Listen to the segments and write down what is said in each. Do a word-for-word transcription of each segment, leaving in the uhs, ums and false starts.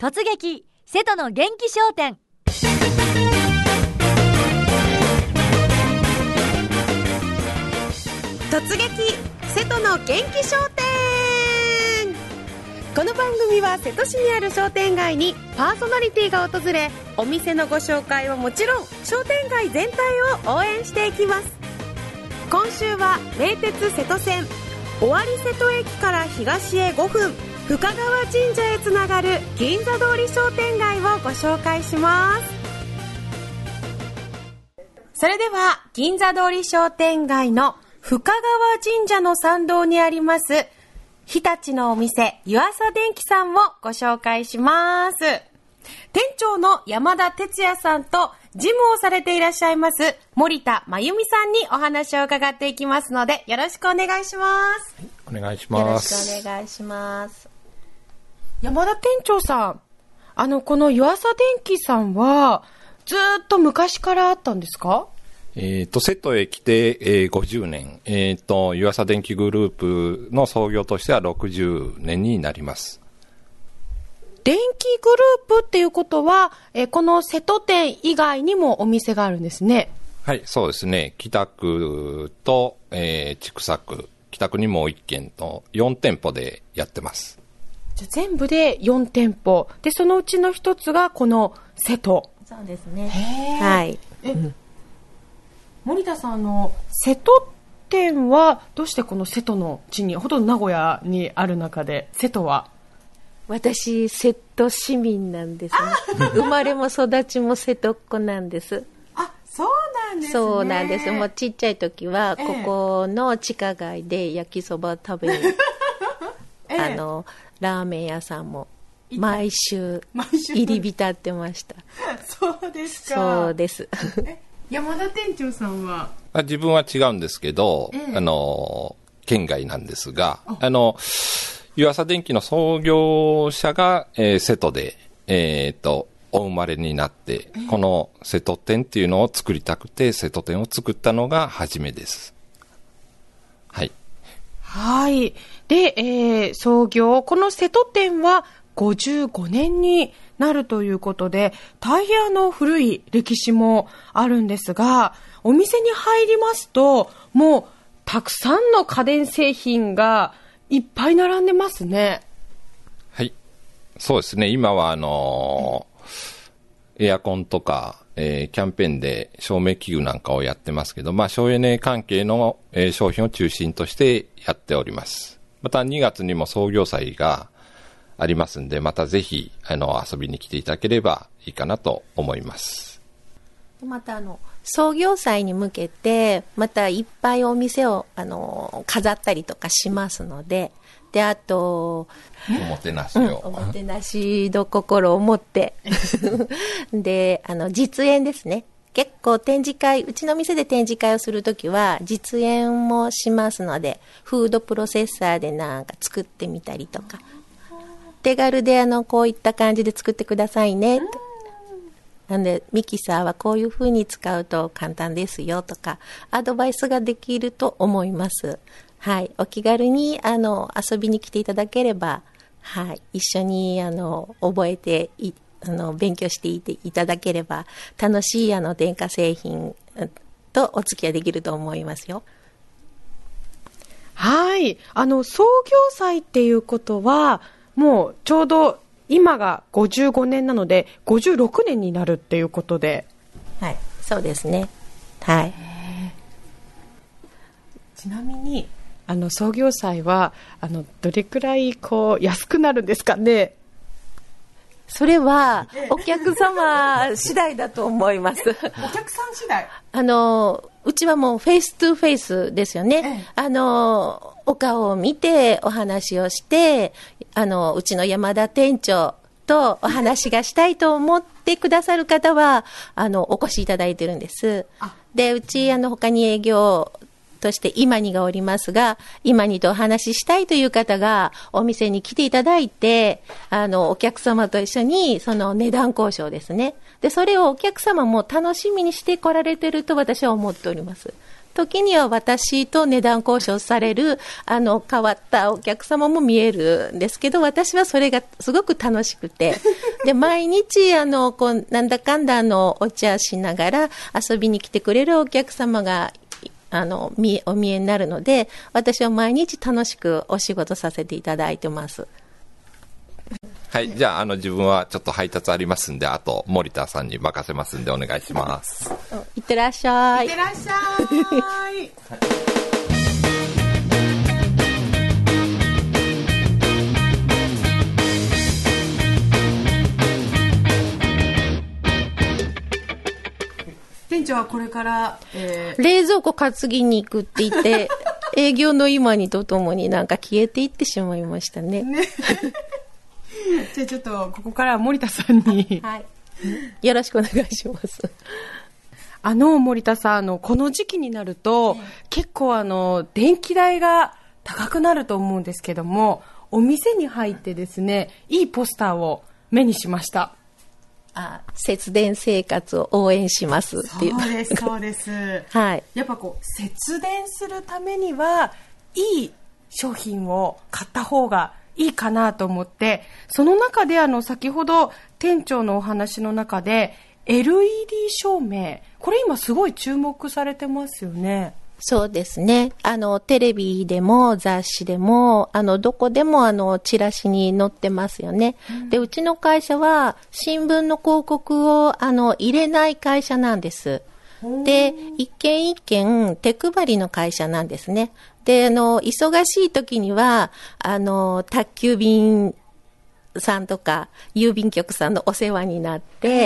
突撃瀬戸の元気商店。 突撃瀬戸の元気商店。この番組は瀬戸市にある商店街にパーソナリティが訪れ、お店のご紹介はもちろん商店街全体を応援していきます。今週は名鉄瀬戸線尾張瀬戸駅から東へごふん、深川神社へつながる銀座通り商店街をご紹介します。それでは銀座通り商店街の深川神社の参道にあります日立のお店湯浅電機さんをご紹介します。店長の山田哲也さんと事務をされていらっしゃいます森田真由美さんにお話を伺っていきますので、よろしくお願いします。 お願いします。 よろしくお願いします。山田店長さん、あのこの湯浅電機さんはずっと昔からあったんですか？ えっ、ー、と瀬戸へ来て、えー、ごじゅうねん、えっ、ー、と湯浅電機グループの創業としてはろくじゅうねんになります。 電気グループっていうことは、えー、この瀬戸店以外にもお店があるんですね。 はい、そうですね。北区と、えー、千種区、北区にもういっけんとよんてんぽでやってます。 じゃ全部でよんてんぽで、そのうちの一つがこの瀬戸。 そうですね。 はい。え、うん、森田さんの瀬戸店はどうしてこの瀬戸の地に、ほとんど名古屋にある中で瀬戸は？ 私瀬戸市民なんですね。生まれも育ちも瀬戸っ子なんです。 あ、そうなんですね。 そうなんです。もうちっちゃい時はここの地下街で焼きそば食べに、ええ、あのラーメン屋さんも毎週入り浸ってました。 そうですか。 そうです。 山田店長さんは？ 自分は違うんですけど、ええ、あの県外なんですが、あの湯浅電機の創業者が、えー、瀬戸で、えー、とお生まれになって、えー、この瀬戸店っていうのを作りたくて瀬戸店を作ったのが初めです。はい。 はい。で、えー、創業この瀬戸店はごじゅうごねんになるということで、大変あの古い歴史もあるんですが、お店に入りますともうたくさんの家電製品がいっぱい並んでますね。 はい、そうですね。今はあのー、エアコンとか、えー、キャンペーンで照明器具なんかをやってますけど、まあ省エネ関係の、えー、商品を中心としてやっております。またにがつにも創業祭がありますんで、またぜひあの遊びに来ていただければいいかなと思います。 またあの創業祭に向けてまたいっぱいお店をあの飾ったりとかしますので、であとおもてなしを、 うん、おもてなしの心を持ってであの実演ですね。結構展示会、うちの店で展示会をするときは実演もしますので、フードプロセッサーでなんか作ってみたりとか、手軽であのこういった感じで作ってくださいねと、なんでミキサーはこういう風に使うと簡単ですよとかアドバイスができると思います。はい、お気軽にあの遊びに来ていただければ、はい、一緒にあの覚えていあの勉強していていただければ楽しいあの電化製品とお付き合いできると思いますよ。 はい、あの創業祭っていうことはもうちょうど今がごじゅうごねんなのでごじゅうろくねんになるっていうことで。 はい、そうですね。はい。 ちなみにあの創業祭はあのどれくらいこう安くなるんですかね？ それはお客様次第だと思います。お客さん次第。 あのうちはもうフェイストゥフェイスですよね。あのお顔を見てお話をして、あのうちの山田店長とお話がしたいと思ってくださる方はあのお越しいただいてるんです。でうちあの他に営業として今にがおりますが、今にとお話ししたいという方がお店に来ていただいて、あのお客様と一緒にその値段交渉ですね。でそれをお客様も楽しみにして来られていると私は思っております。時には私と値段交渉されるあの変わったお客様も見えるんですけど、私はそれがすごく楽しくてで、毎日、あの、こう、なんだかんだ、あの、お茶しながら遊びに来てくれるお客様が、あの、見、お見えになるので、私は毎日楽しくお仕事させていただいてます。 はい、じゃあ、あの、自分はちょっと配達ありますんで、あと、森田さんに任せますんで、お願いします。 いってらっしゃい。 いってらっしゃい。店長はこれから、えー、 冷蔵庫担ぎに行くって言って、営業の今にとともになんか消えていってしまいましたね。ねじゃあちょっとここから森田さんに、 はい、よろしくお願いします。 あの森田さん、あのこの時期になると、ね、結構あの電気代が高くなると思うんですけども、お店に入ってですね、いいポスターを目にしました。 あ、節電生活を応援しますっていう。 そうですそうです。 はい。 やっぱこう節電するためにはいい商品を買った方がいいかなと思って、その中であの先ほど店長のお話の中で エルイーディー 照明、これ今すごい注目されてますよね。 そうですね。あの、テレビでも雑誌でも、あの、どこでもあの、チラシに載ってますよね。うん、で、うちの会社は、新聞の広告を、あの、入れない会社なんです。で、一軒一軒手配りの会社なんですね。で、あの、忙しい時には、あの、宅急便さんとか郵便局さんのお世話になって、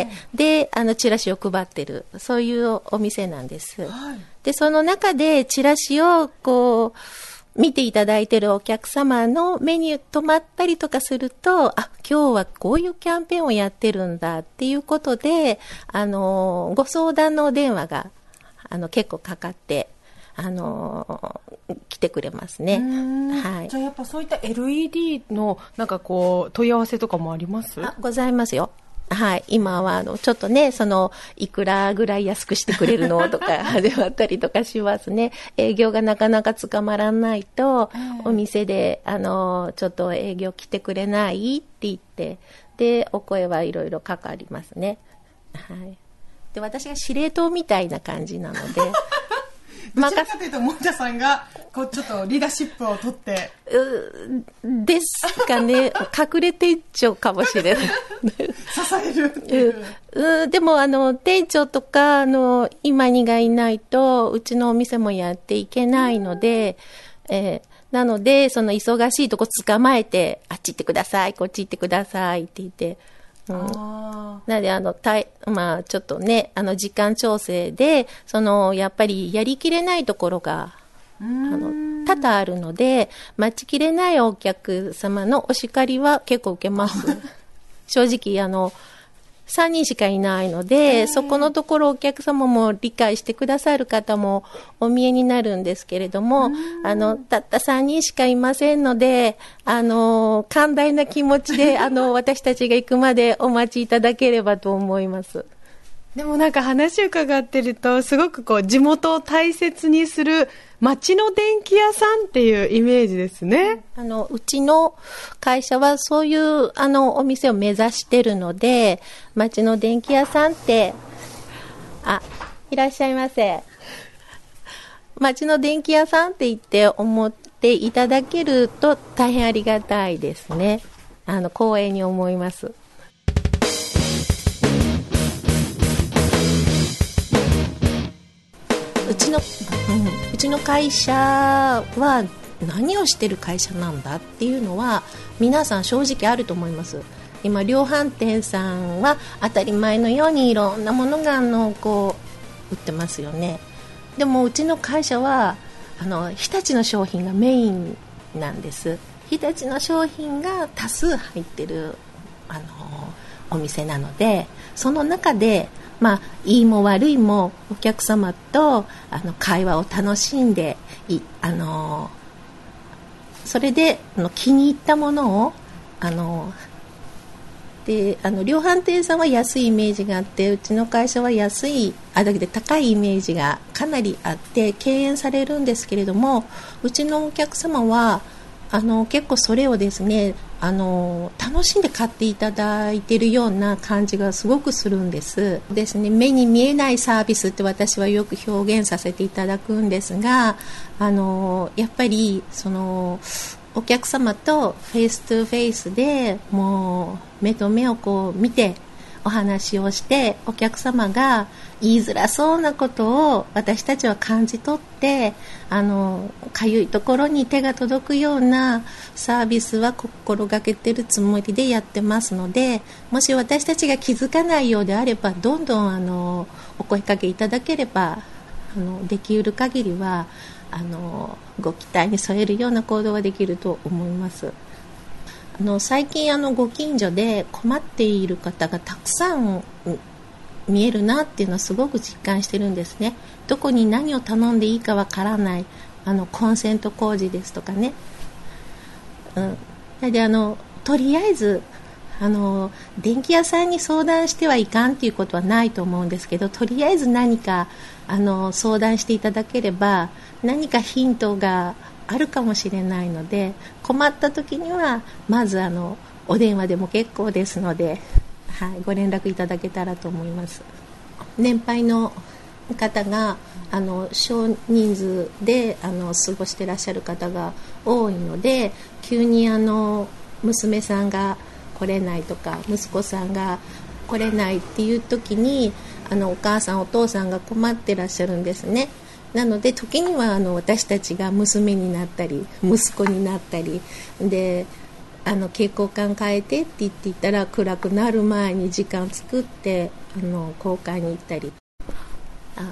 で、あの、チラシを配ってる、そういうお店なんです。はい、で、その中でチラシをこう、見ていただいているお客様の目に留まったりとかすると、あ、今日はこういうキャンペーンをやってるんだっていうことで、あの、ご相談のお電話が、あの、結構かかって、あのー、来てくれますね。はい。 じゃあやっぱそういった エルイーディー のなんかこう問い合わせとかもあります？ あ、ございますよ。はい。今はあのちょっとね、そのいくらぐらい安くしてくれるのとか始まったりとかしますね。営業がなかなか捕まらないと、お店であのちょっと営業来てくれないって言って、でお声はいろいろかかりますね。はい。で私が司令塔みたいな感じなので。 どちらかというと森田さんがこうちょっとリーダーシップを取ってですかね。隠れ店長かもしれない。 支えるっていう、 うん、でもあの店長とかあの今にがいないとうちのお店もやっていけないので、えー、なのでその忙しいとこ捕まえて、あっち行ってください、こっち行ってくださいって言って、うん、なのであのたい、まあ、ちょっとねあの時間調整でそのやっぱりやりきれないところがあの多々あるので、待ちきれないお客様のお叱りは結構受けます正直あのさんにんしかいないので、そこのところお客様も理解してくださる方もお見えになるんですけれども、あのたったさんにんしかいませんので、あの寛大な気持ちであの私たちが行くまでお待ちいただければと思います。 でもなんか話を伺ってると、すごくこう地元を大切にする町の電気屋さんっていうイメージですね。 あのうちの会社はそういうあのお店を目指してるので、町の電気屋さんって、あ、いらっしゃいませ。町の電気屋さんって言って思っていただけると大変ありがたいですね。あの光栄に思います。うちの、うん、うちの会社は何をしてる会社なんだっていうのは皆さん正直あると思います。今量販店さんは当たり前のようにいろんなものがあのこう売ってますよね。でもうちの会社はあの日立の商品がメインなんです。日立の商品が多数入ってるあのお店なので、その中でまあ、いいも悪いもお客様とあの会話を楽しんでいあのそれであの気に入ったものをあのであの量販店さんは安いイメージがあって、うちの会社は安いあだけで高いイメージがかなりあって敬遠されるんですけれども、うちのお客様はあの結構それをですね、あの楽しんで買っていただいているような感じがすごくするんですですね。目に見えないサービスって私はよく表現させていただくんですが、あのやっぱりそのお客様とフェイストゥフェイスでもう目と目をこう見てお話をして、お客様が言いづらそうなことを私たちは感じ取って、あのかゆいところに手が届くようなサービスは心がけてるつもりでやってますので、もし私たちが気づかないようであればどんどんあのお声かけいただければ、あのできうる限りはあのご期待に添えるような行動はできると思います。あの最近あのご近所で困っている方がたくさん見えるなっていうのはすごく実感してるんですね。どこに何を頼んでいいかわからない、あのコンセント工事ですとかね、うん、であのとりあえずあの電気屋さんに相談してはいかんっていうことはないと思うんですけど、とりあえず何かあの相談していただければ何かヒントがあるかもしれないので、困った時にはまずあのお電話でも結構ですので、はい、ご連絡いただけたらと思います。年配の方があの少人数であの過ごしていらっしゃる方が多いので、急にあの娘さんが来れないとか息子さんが来れないっていう時に、あのお母さんお父さんが困ってらっしゃるんですね。なので時にはあの私たちが娘になったり息子になったりで、あの蛍光管変えてって言っていたら暗くなる前に時間作ってあの交換に行ったり。あ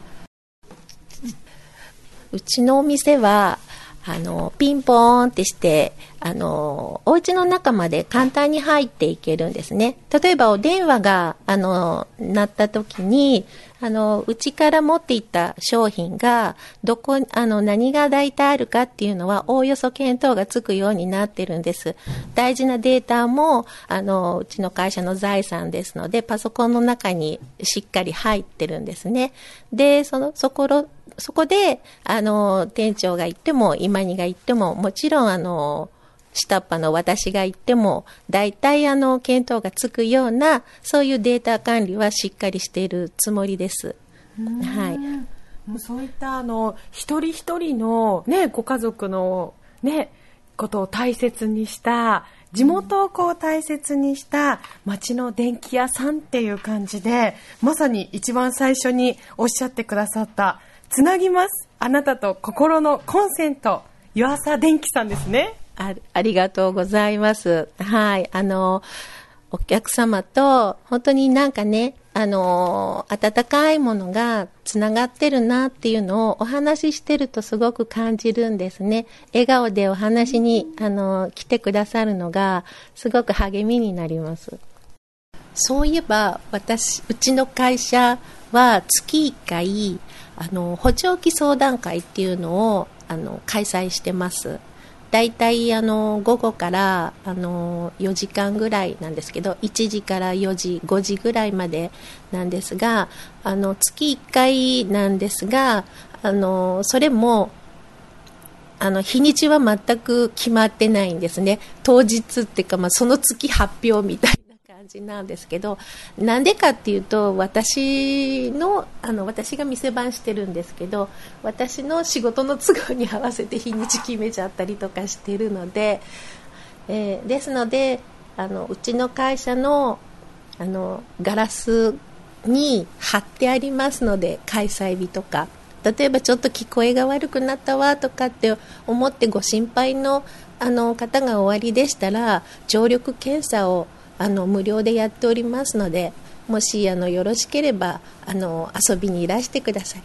うちのお店はあのピンポーンってしてあのお家の中まで簡単に入っていけるんですね。例えばお電話があの鳴った時にあのうちから持っていった商品がどこあの何が大体あるかっていうのはおおよそ見当がつくようになってるんです。大事なデータもあのうちの会社の財産ですのでパソコンの中にしっかり入ってるんですね。でそのそころそこであの店長が言っても今にが言ってももちろんあの下っ端の私が言っても大体あの見当がつくようなそういうデータ管理はしっかりしているつもりです。はい、 もうそういったあの一人一人の、ね、ご家族の、ね、ことを大切にした地元をこう大切にした町の電気屋さんっていう感じで、まさに一番最初におっしゃってくださったつなぎますあなたと心のコンセント、湯浅電気さんですね。 あ, ありがとうございます。はい、あのお客様と本当になんかね、あの温かいものがつながってるなっていうのをお話ししてるとすごく感じるんですね。笑顔でお話にあの来てくださるのがすごく励みになります。そういえば私うちの会社は月いっかいあの補聴器相談会っていうのをあの開催してます。だいたいあの午後からあのよじかんぐらいなんですけど、いちじからよじごじぐらいまでなんですが、あの月いっかいなんですが、あのそれもあの日にちは全く決まってないんですね。当日っていうか、まあ、その月発表みたいな感じなんですけど、なんでかっていうと私のあの私が店番してるんですけど、私の仕事の都合に合わせて日にち決めちゃったりとかしてるので、えー、ですのであのうちの会社のあのガラスに貼ってありますので、開催日とか例えばちょっと聞こえが悪くなったわとかって思ってご心配のあの方がおありでしたら、聴力検査をあの無料でやっておりますので、もしあのよろしければあの遊びにいらしてください。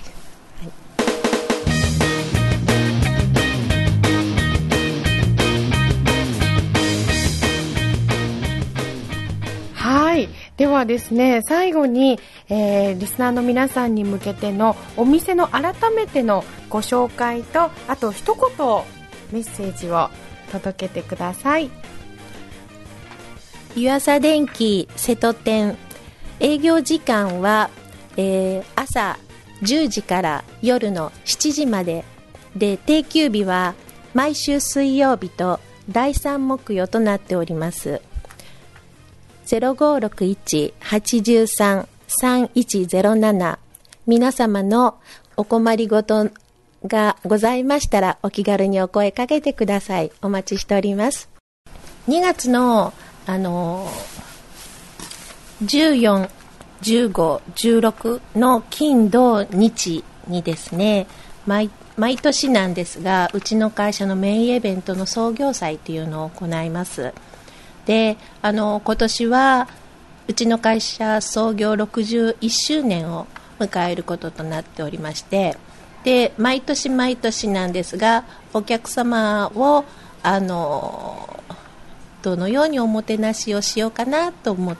はい、ではですね、最後に、えー、リスナーの皆さんに向けてのお店の改めてのご紹介と、あと一言メッセージを届けてください。 湯浅電機瀬戸店、営業時間は、えー、朝じゅうじから夜のしちじまでで、定休日は毎週水曜日とだいさん木曜となっております。ゼロごろくいち はちさん さんいちゼロなな、皆様のお困りごとがございましたらお気軽にお声かけてください。お待ちしております。にがつのあのじゅうよん、じゅうご、じゅうろくの金土日にですね、毎毎年なんですが、うちの会社のメインイベントの創業祭というのを行います。で、あの今年はうちの会社創業ろくじゅういっしゅうねんを迎えることとなっておりまして、で毎年毎年なんですが、お客様をあのどのようにおもてなしをしようかなと思って、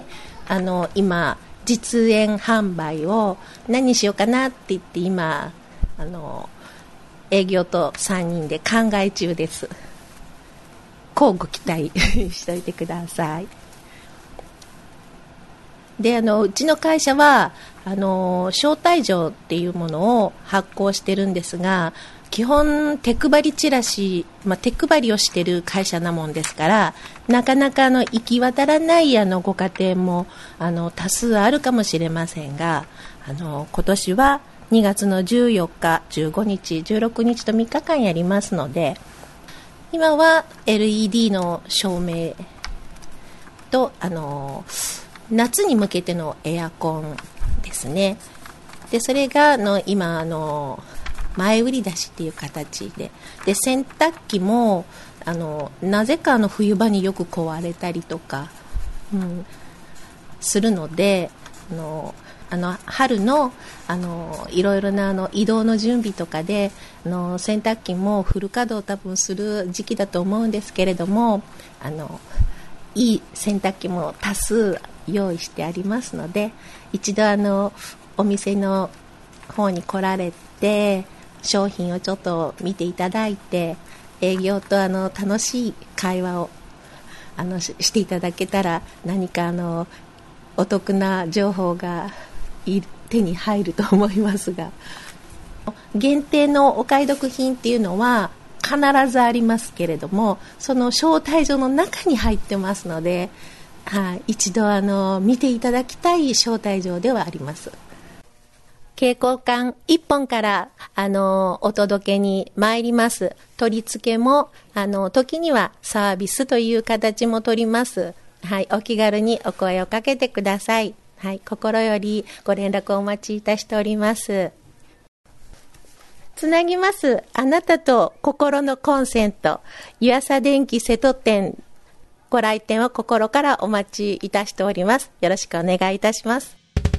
あの今実演販売を何しようかなって言って、今あの営業とさんにんで考え中です。乞うご期待しておいてください。で、あのうちの会社はあの招待状っていうものを発行してるんですが、基本手配りチラシ、まあ、手配りをしてる会社なもんですから、なかなかあの行き渡らないあのご家庭もあの多数あるかもしれませんが、あの今年はにがつのじゅうよっか、じゅうごにち、じゅうろくにちとみっかかんやりますので、今は エルイーディー の照明とあの夏に向けてのエアコンですね。でそれがあの今あの前売り出しっていう形で、で洗濯機もあのなぜかあの冬場によく壊れたりとか、うん、するので、あのあの春のあのいろいろなあの移動の準備とかであの洗濯機もフル稼働多分する時期だと思うんですけれども、あのいい洗濯機も多数用意してありますので、一度あのお店の方に来られて商品をちょっと見ていただいて、営業とあの楽しい会話をあの し, していただけたら、何かあのお得な情報が手に入ると思いますが、限定のお買い得品っていうのは必ずありますけれども、その招待状の中に入ってますので、はい、一度あの見ていただきたい招待状ではあります。携行缶いっぽんからあのお届けに参ります。取り付けもあの時にはサービスという形も取ります。はい、お気軽にお声をかけてください。はい、心よりご連絡をお待ちいたしております。つなぎます。あなたと心のコンセント、湯浅電機瀬戸店、ご来店を心からお待ちいたしております。よろしくお願いいたします。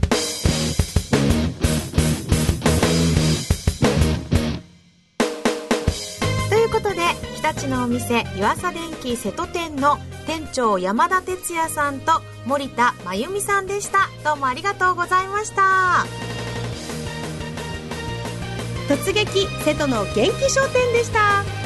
ということで、日立のお店湯浅電機瀬戸店の店長山田哲也さんと森田真由美さんでした。どうもありがとうございました。突撃瀬戸の元気商店でした。